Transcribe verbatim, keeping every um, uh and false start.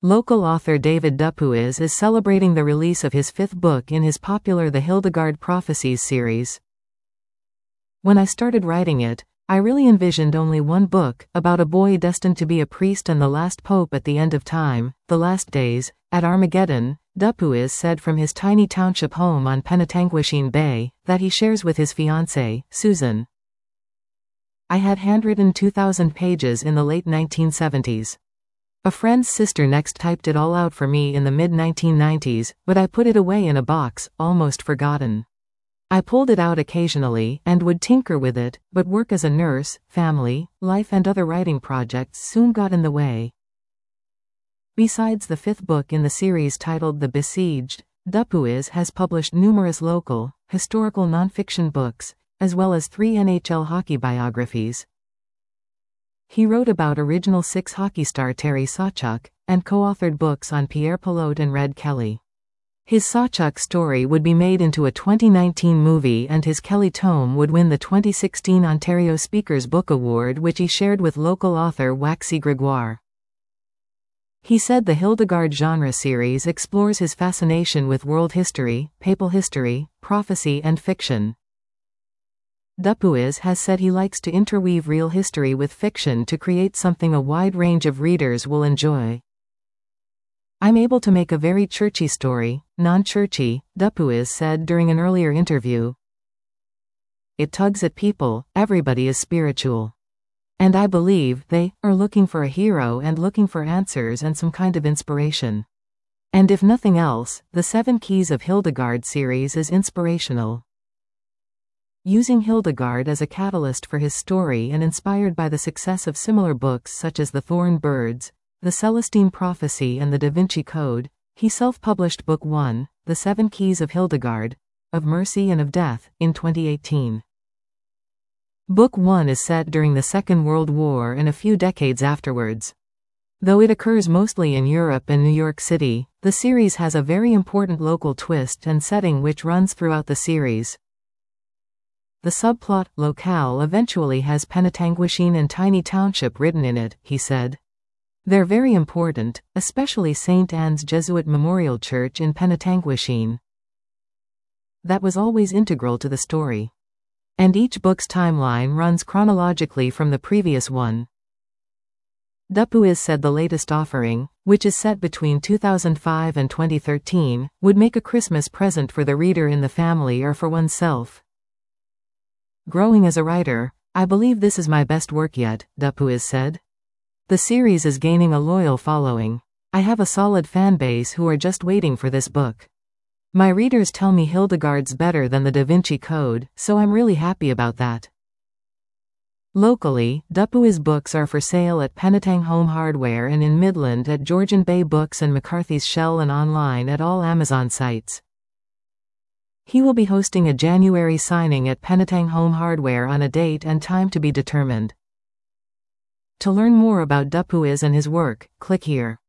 Local author David Dupuis is celebrating the release of his fifth book in his popular The Hildegard Prophecies series. When I started writing it, I really envisioned only one book, about a boy destined to be a priest and the last pope at the end of time, the last days, at Armageddon, Dupuis said from his tiny township home on Penetanguishene Bay, that he shares with his fiancée, Susan. I had handwritten two thousand pages in the late nineteen seventies. A friend's sister next typed it all out for me in the mid nineteen nineties, but I put it away in a box, almost forgotten. I pulled it out occasionally, and would tinker with it, but work as a nurse, family, life and other writing projects soon got in the way. Besides the fifth book in the series titled The Besieged, Dupuis has published numerous local, historical nonfiction books, as well as three N H L hockey biographies. He wrote about original six hockey star Terry Sawchuk, and co-authored books on Pierre Pilote and Red Kelly. His Sawchuk story would be made into a twenty nineteen movie, and his Kelly tome would win the twenty sixteen Ontario Speakers Book Award, which he shared with local author Waxy Gregoire. He said the Hildegard genre series explores his fascination with world history, papal history, prophecy and fiction. Dupuis has said he likes to interweave real history with fiction to create something a wide range of readers will enjoy. I'm able to make a very churchy story, non-churchy, Dupuis said during an earlier interview. It tugs at people, everybody is spiritual. And I believe they are looking for a hero and looking for answers and some kind of inspiration. And if nothing else, the Seven Keys of Hildegard series is inspirational. Using Hildegard as a catalyst for his story and inspired by the success of similar books such as The Thorn Birds, The Celestine Prophecy and The Da Vinci Code, he self-published Book one, The Seven Keys of Hildegard, of Mercy and of Death, in twenty eighteen. Book one is set during the Second World War and a few decades afterwards. Though it occurs mostly in Europe and New York City, the series has a very important local twist and setting which runs throughout the series. The subplot, locale, eventually has Penetanguishene and Tiny Township written in it, he said. They're very important, especially Saint Anne's Jesuit Memorial Church in Penetanguishene. That was always integral to the story. And each book's timeline runs chronologically from the previous one. Dupuis said the latest offering, which is set between two thousand five and twenty thirteen, would make a Christmas present for the reader in the family or for oneself. Growing as a writer, I believe this is my best work yet, Dupuis said. The series is gaining a loyal following. I have a solid fan base who are just waiting for this book. My readers tell me Hildegard's better than the Da Vinci Code, so I'm really happy about that. Locally, Dupuis books are for sale at Penetang Home Hardware and in Midland at Georgian Bay Books and McCarthy's Shell and online at all Amazon sites. He will be hosting a January signing at Penetang Home Hardware on a date and time to be determined. To learn more about Dupuis and his work, click here.